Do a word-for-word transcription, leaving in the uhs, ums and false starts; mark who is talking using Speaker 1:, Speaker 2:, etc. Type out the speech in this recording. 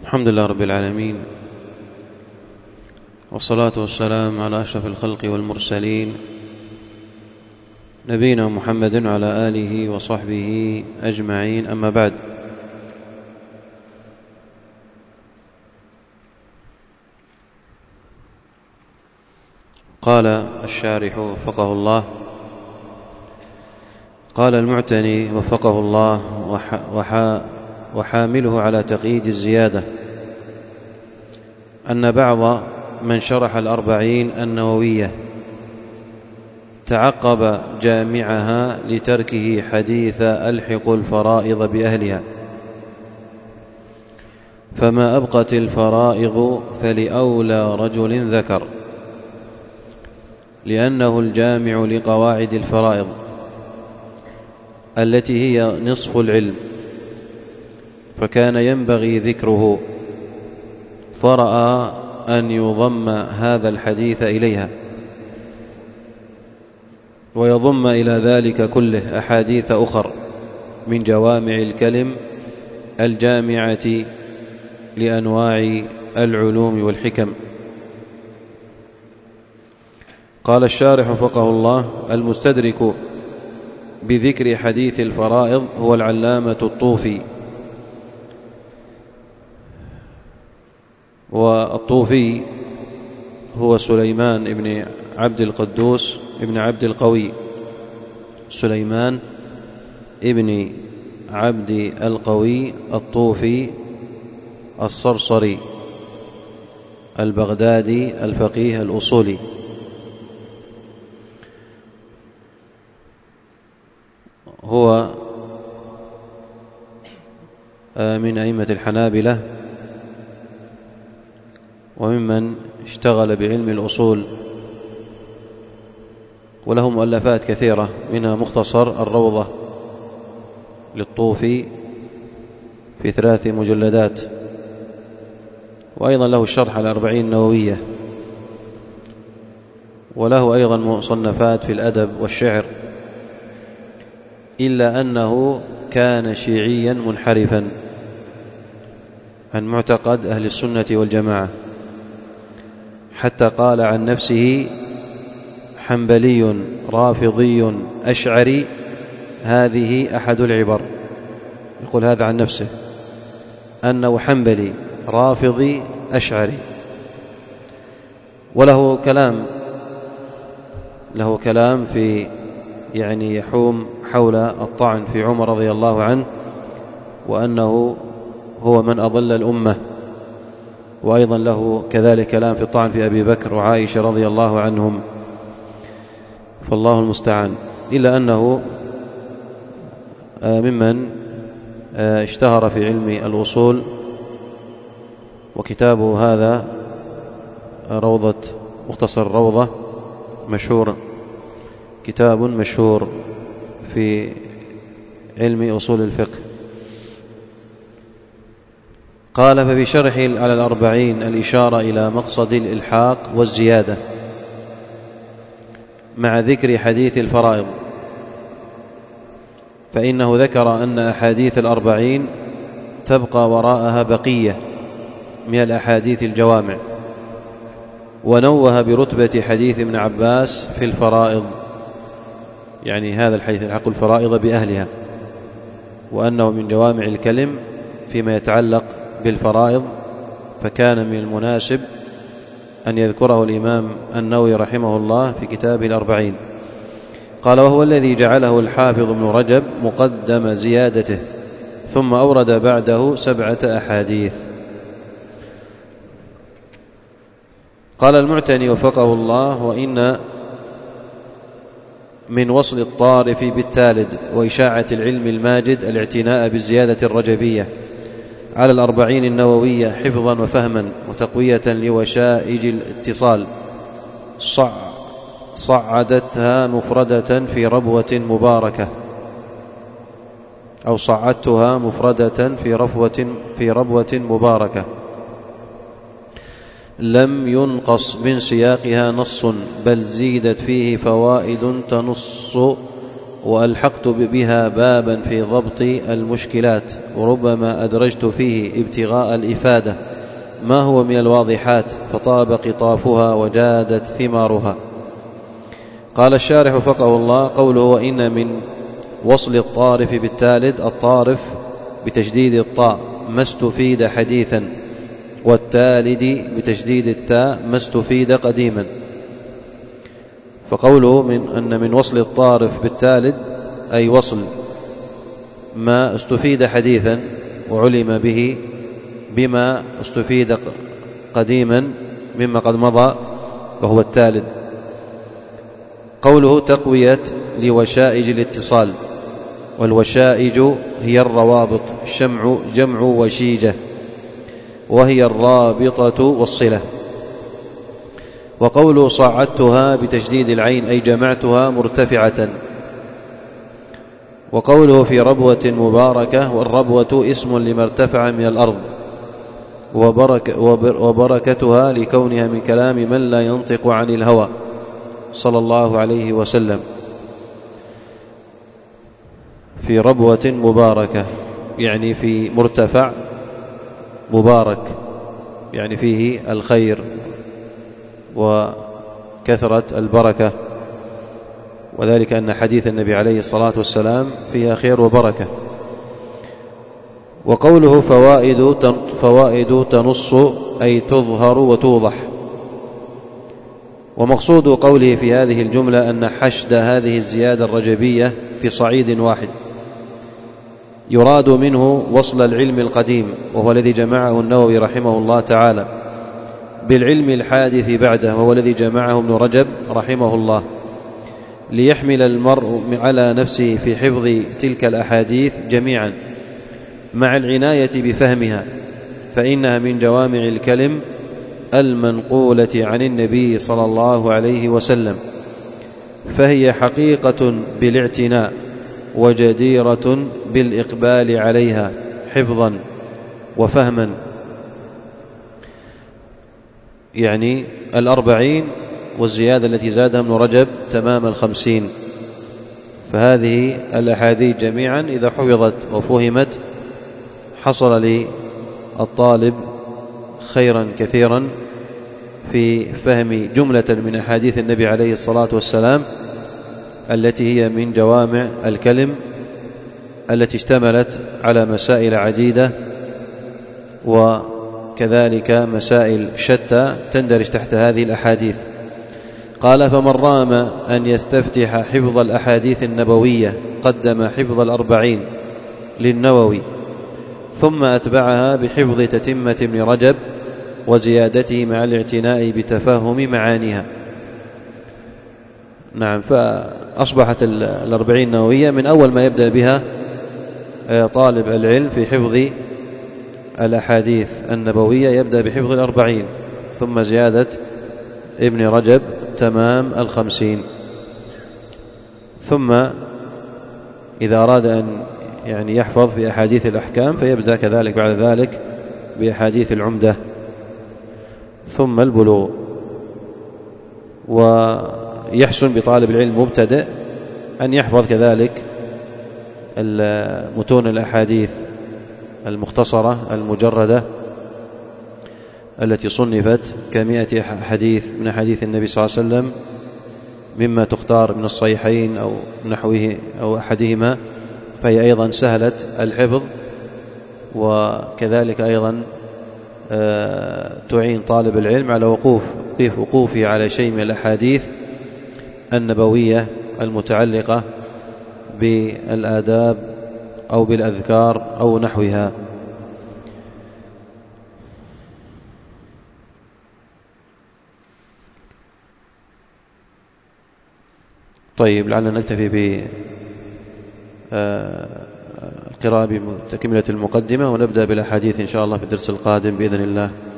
Speaker 1: الحمد لله رب العالمين، والصلاة والسلام على أشرف الخلق والمرسلين نبينا محمد وعلى آله وصحبه أجمعين، أما بعد. قال الشارح وفقه الله: قال المعتني وفقه الله وحا وحامله على تقييد الزيادة أن بعض من شرح الأربعين النووية تعقب جامعها لتركه حديث ألحق الفرائض بأهلها، فما أبقت الفرائض فلأولى رجل ذكر، لأنه الجامع لقواعد الفرائض التي هي نصف العلم، فكان ينبغي ذكره، فرأى أن يضم هذا الحديث إليها ويضم إلى ذلك كله أحاديث أخر من جوامع الكلم الجامعة لأنواع العلوم والحكم. قال الشارح وفقه الله: المستدرك بذكر حديث الفرائض هو العلامة الطوفي. والطوفي هو سليمان ابن عبد القدوس ابن عبد القوي، سليمان ابن عبد القوي الطوفي الصرصري البغدادي الفقيه الأصولي. هو من أئمة الحنابلة وممن اشتغل بعلم الأصول، وله مؤلفات كثيرة، منها مختصر الروضة للطوفي في ثلاث مجلدات، وأيضا له الشرح على الأربعين النووية، وله أيضا مصنفات في الأدب والشعر، إلا أنه كان شيعيا منحرفا عن معتقد أهل السنة والجماعة، حتى قال عن نفسه: حنبلي رافضي أشعري، هذه أحد العبر. يقول هذا عن نفسه أنه حنبلي رافضي أشعري. وله كلام له كلام في يعني يحوم حول الطعن في عمر رضي الله عنه، وأنه هو من أضل الأمة، وأيضا له كذلك كلام في الطعن في أبي بكر وعائشة رضي الله عنهم، فالله المستعان. إلا أنه ممن اشتهر في علم الأصول، وكتابه هذا روضة مختصر الروضة مشهور، كتاب مشهور في علم أصول الفقه. قال: فبشرحه على الأربعين الإشارة إلى مقصد الإلحاق والزيادة مع ذكر حديث الفرائض، فإنه ذكر أن أحاديث الأربعين تبقى وراءها بقية من الأحاديث الجوامع، ونوه برتبة حديث ابن عباس في الفرائض، يعني هذا الحديث الحق الفرائض بأهلها، وأنه من جوامع الكلم فيما يتعلق بالفرائض، فكان من المناسب أن يذكره الإمام النووي رحمه الله في كتابه الأربعين. قال: وهو الذي جعله الحافظ ابن رجب مقدم زيادته، ثم أورد بعده سبعة أحاديث. قال المعتني وفقه الله: وإن من وصل الطارف بالتالد وإشاعة العلم الماجد الاعتناء بالزيادة الرجبية على الأربعين النووية حفظا وفهما وتقوية لوشائج الاتصال، صع صعدتها مفردة في ربوة مباركة، أو صعدتها مفردة في ربوة في ربوة مباركة، لم ينقص من سياقها نص، بل زيدت فيه فوائد تنص وألحقت بها بابا في ضبط المشكلات، وربما أدرجت فيه ابتغاء الإفادة ما هو من الواضحات، فطاب قطافها وجادت ثمارها. قال الشارح وفقه الله: قوله وإن من وصل الطارف بالتالد، الطارف بتشديد الطاء ما استفيد حديثا، والتالد بتشديد التاء ما استفيد قديما. فقوله من أن من وصل الطارف بالتالد أي وصل ما استفيد حديثا وعلم به بما استفيد قديما مما قد مضى وهو التالد. قوله تقوية لوشائج الاتصال، والوشائج هي الروابط، الشمع جمع وشيجة، وهي الرابطة والصلة. وقوله صعدتها بتشديد العين أي جمعتها مرتفعة. وقوله في ربوة مباركة، والربوة اسم لما ارتفع من الأرض، وبرك وبركتها لكونها من كلام من لا ينطق عن الهوى صلى الله عليه وسلم. في ربوة مباركة يعني في مرتفع مبارك، يعني فيه الخير وكثرة البركة، وذلك أن حديث النبي عليه الصلاة والسلام فيها خير وبركة. وقوله فوائد فوائد تنص أي تظهر وتوضح. ومقصود قوله في هذه الجملة أن حشد هذه الزيادة الرجبية في صعيد واحد، يراد منه وصل العلم القديم، وهو الذي جمعه النووي رحمه الله تعالى، بالعلم الحادث بعده، وهو الذي جمعه ابن رجب رحمه الله، ليحمل المرء على نفسه في حفظ تلك الأحاديث جميعا مع العناية بفهمها، فإنها من جوامع الكلم المنقولة عن النبي صلى الله عليه وسلم، فهي حقيقة بالاعتناء وجديرة بالإقبال عليها حفظا وفهما. يعني الأربعين والزيادة التي زادها ابن رجب تمام الخمسين. فهذه الأحاديث جميعا إذا حفظت وفهمت حصل للطالب خيرا كثيرا في فهم جملة من أحاديث النبي عليه الصلاة والسلام التي هي من جوامع الكلم، التي اشتملت على مسائل عديدة وكذلك مسائل شتى تندرج تحت هذه الأحاديث. قال فمن رام أن يستفتح حفظ الأحاديث النبوية قدم حفظ الأربعين للنووي، ثم أتبعها بحفظ تتمة ابن رجب وزيادته مع الاعتناء بتفهم معانيها. نعم، فأصبحت الأربعين النووية من أول ما يبدأ بها طالب العلم في حفظ الأحاديث النبوية يبدأ بحفظ الأربعين، ثم زيادة ابن رجب تمام الخمسين، ثم إذا أراد أن يعني يحفظ في أحاديث الأحكام فيبدأ كذلك بعد ذلك بأحاديث العمدة ثم البلوغ. ويحسن بطالب العلم مبتدئ أن يحفظ كذلك متون الأحاديث المختصرة المجردة التي صنفت كمئة حديث من حديث النبي صلى الله عليه وسلم، مما تختار من الصحيحين أو نحوه أو أحدهما، فهي أيضا سهلة الحفظ، وكذلك أيضا تعين طالب العلم على وقوف وقوفه على شيء من الأحاديث النبوية المتعلقة بالآداب أو بالأذكار أو نحوها. طيب، لعلنا نكتفي بالقراءة بتكملة المقدمة، ونبدأ بالأحاديث إن شاء الله في الدرس القادم بإذن الله.